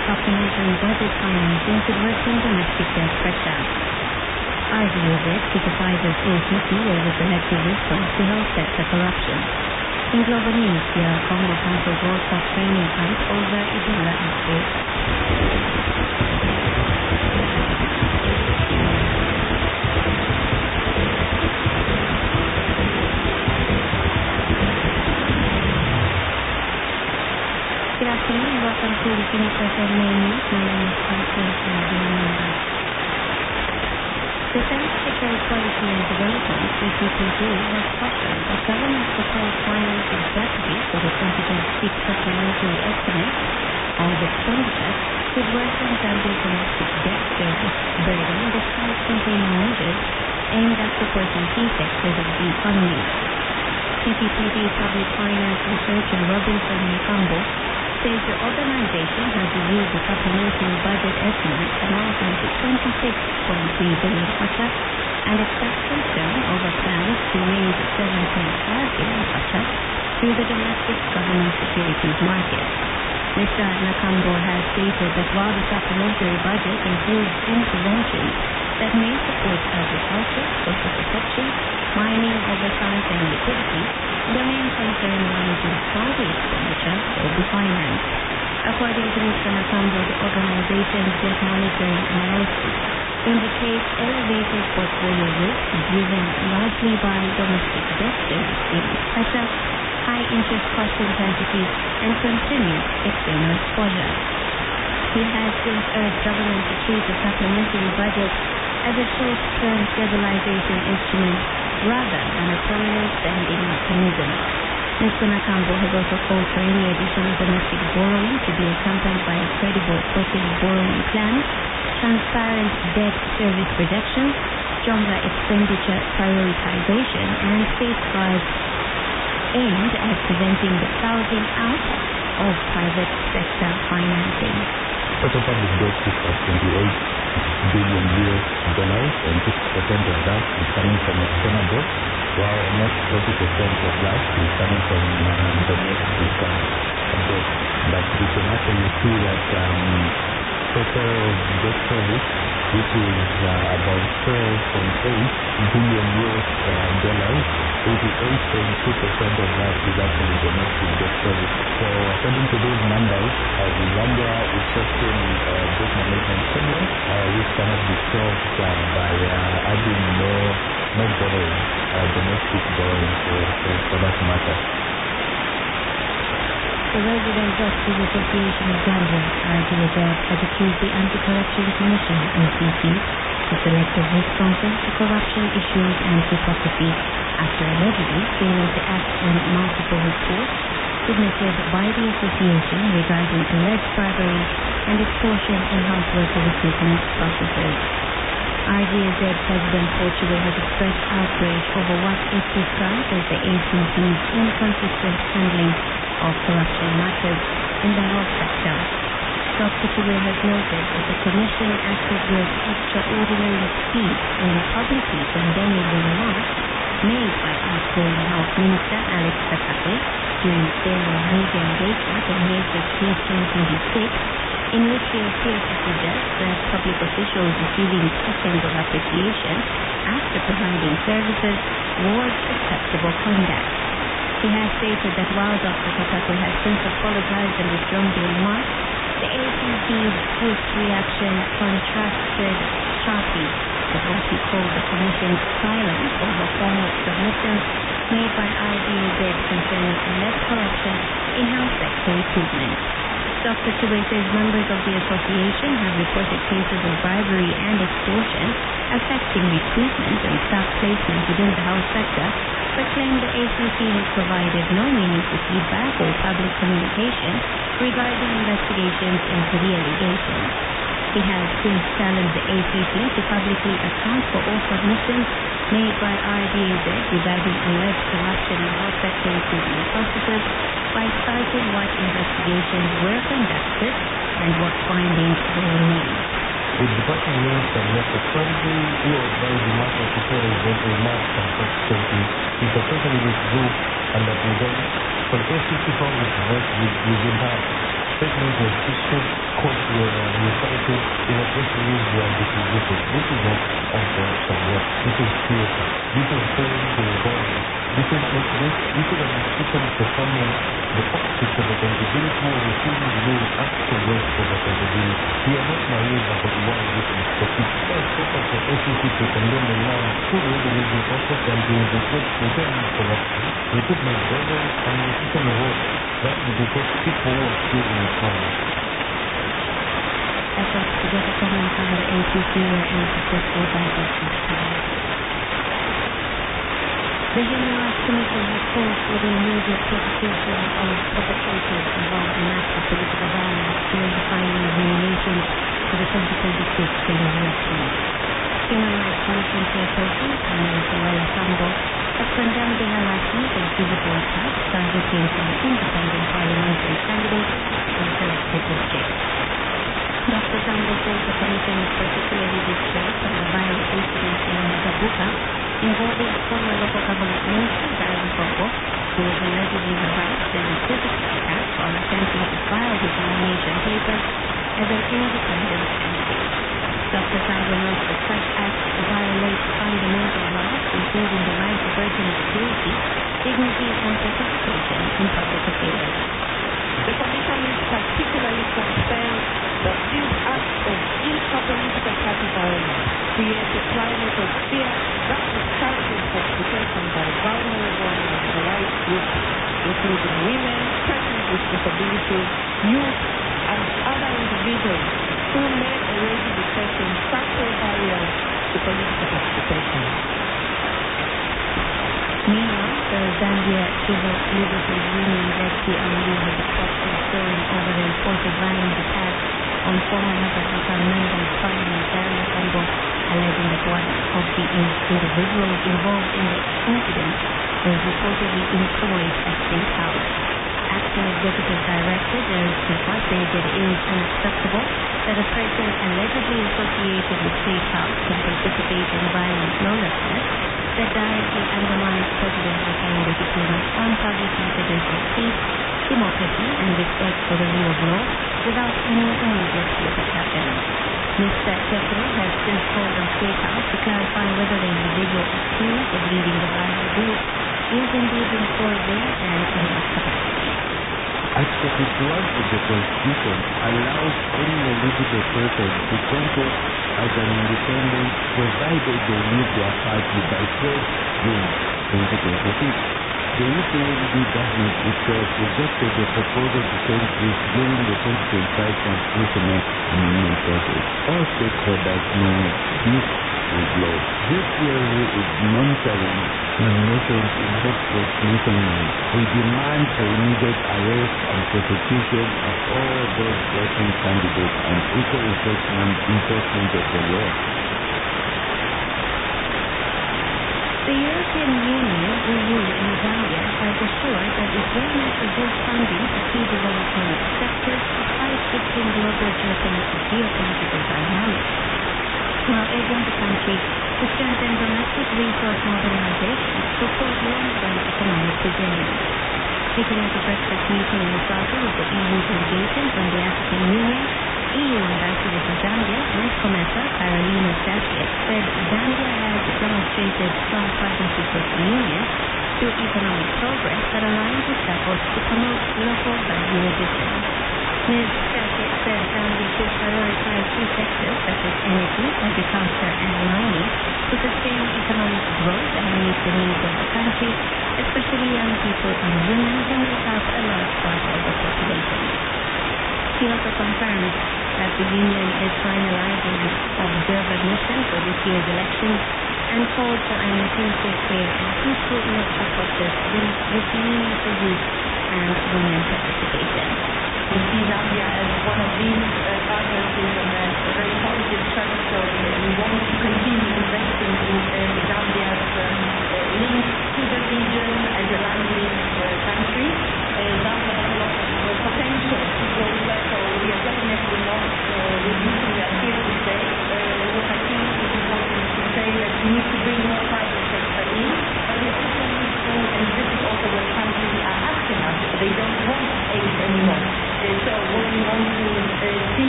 supplementary budget financing could worsen domestic debt pressure. RDOZ criticizes ACT over selective response to health sector corruption. In global news, here Congo cancels World Cup training camp over Ebola outbreak. Good afternoon and welcome to the Phoenix FM Main News. My name is Constance Diamanda. Defense Secretary Policy and Development, DCPD, has cautioned that government's proposed financing strategy for the 2026 supplementary estimate of expenditure could worsen Zambia's domestic debt service burden despite containing measures aimed at supporting key sectors of the economy. CPPD Public Finance Researcher Robinson Mukambo says the organization has reviewed the supplementary budget estimate amounting to 26.3 billion kwacha and expressed concern over plans to raise 7.5 billion kwacha through the domestic government securities market. Mr. Nakambo has stated that while the supplementary budget includes interventions that may support agriculture, social protection, mining oversight and liquidity, the main concern lies in how the expenditure will be financed. According to Mr. Nakambo, the organization's debt monitoring analysis indicates elevated portfolio risk driven largely by domestic debt servicing pressure, high interest cost intensity, and continued external exposure. He has since urged government to treat the supplementary budget as a short-term stabilization instrument rather than a permanent spending mechanism. Mr. Nakambo has also called for any additional domestic borrowing to be accompanied by a credible floating borrowing plan, transparent debt service projections, stronger expenditure prioritization, and safeguards aimed at preventing the crowding out of private sector financing. Total public debt is at $28 billion and 6% of that is coming from external debt, while almost 40% of that is coming from domestic debt. But we can actually see that total debt service, which is about $4.8 billion, 88.2% of that is actually domestic debt service. So according to those numbers, Zambia is facing debt management problems, which cannot be solved by adding more borrowing, domestic borrowing for that matter. The Resident Justice Association of Zambia, RDOZ, has accused the Anti-Corruption Commission, ACC, of selective responses to corruption issues and hypocrisy after allegedly failing to act on multiple reports submitted by the association regarding alleged bribery and extortion in health worker recruitment processes. RDOZ President Portugal has expressed outrage over what it describes as the ACC's inconsistent handling of corruption matters in the health sector. Dr. Chiwe has noted that the Commission acted with extraordinary speed when publicly condemning the remarks made by outgoing Health Minister Alex Katakwe during their media engagement on May 15, 2026, in which he appeared to suggest that public officials receiving tokens of appreciation after providing services was acceptable conduct. He has stated that while Dr. Katakwe has since apologized and withdrawn the remarks, the ACC's swift reaction contrasted sharply with what he called the Commission's silence over formal submissions made by RDOZ concerning alleged corruption in health sector recruitment. Dr. Chiwe says members of the association have reported cases of bribery and extortion affecting recruitment and staff placement within the health sector, but claimed the ACC has provided no meaningful feedback or public communication regarding investigations into the allegations. He has since challenged the ACC to publicly account for all submissions made by RDOZ regarding alleged corruption in health sector recruitment processes by citing what investigations were conducted and what findings were made. The Department Minister, Mr. Kwanzi, who advised the National Secretary that a large consultancy is essentially withdrew and that we then, for the ACC found its voice within her. So segment of history called Municipality is a place where we are distributed. This is not also Samyat. This is theater. This is home to the government. This is an institution performing the opposite of accountability or receiving no afterwards of accountability. We are not naive about why this is perceived. Let's focus on ACC to condemn the land, who regulate the process and to investigate internal corruption, recruitment levels, and institution of order that indicate people who are still in power. Efforts to get a comment on the ACC were unsuccessful by Justice Powell. The Human Rights Commission has called for the immediate prosecution of perpetrators involved in acts of political violence during the final examinations for the 2026 general elections. Human Rights Commission chairperson, Pamela Sambo, has condemned the harassment and physical attacks targeting an independent parliamentary candidate in selected districts. Dr. Sambo says the commission is particularly distressed by the violent incident in Zabuka involving former local government minister Darren Bobo, who was allegedly harassed and physically attacked while attempting to file his nomination papers as an independent candidate. Dr. Sambo notes that such acts violate fundamental rights, including the right to personal security, dignity, and participation in public affairs. The Commission is particularly concerned that these acts of intra-political party violence create a climate of fear that discourages participation by vulnerable and marginalized groups, including women, persons with disabilities, youth, and other individuals who may already be facing structural barriers to political participation. Meanwhile, the Zambia Civil Liberties Union ZCLU has a positive story over the reported violent attack on former Nakasaka Member of Parliament Darren Sambo, alleging that one of the individuals involved in the incident was reportedly employed at State House. Acting Executive Director Derek Cooper says it is unacceptable that a person allegedly associated with State House can participate in violent lawlessness that directly undermines President Hakainde Hichilema's unpublished messages of peace, democracy, and respect for the rule of law without any immediate repercussions. Mr. Tekro has since called on State House to clarify whether the individual accused of leading the violent group is indeed employed there and in what capacity. Article 51 of the Constitution allows any eligible person to contest as an independent provided they meet their party by 12 June 2026. The UPND government itself rejected the proposal to change this during the 2025 constitutional amendment process. All stakeholders know this is law. UPLA is monitoring nominations in hotspots nationwide. We demand for immediate arrest and prosecution of all those threatened candidates and equal enforcement of the law. The European Union, EU, and Zambia has assured that it will not reduce funding to key development sectors despite shifting global geopolitical dynamics, while urging the country to strengthen domestic resource mobilization to support long-term economic resilience. Speaking at a breakfast meeting in Lusaka with the EU delegation from the African Union, EU Ambassador to Zambia, Ms. Comesa Carolina Sasket, said Zambia has demonstrated strong partnership with the Union through economic progress that aligns with efforts to promote local value addition. Ms. Sasket said Zambia should prioritize key sectors such as energy, agriculture, and mining to sustain economic growth and meet the needs of the country, especially young people and women who make up a large part of the population. He also confirmed that the Union is finalizing an observer mission for this year's elections and called for an inclusive, fair, and peaceful electoral process with meaningful youth and women participation. We see Zambia as one of these partners with a very positive trajectory, and we want to continue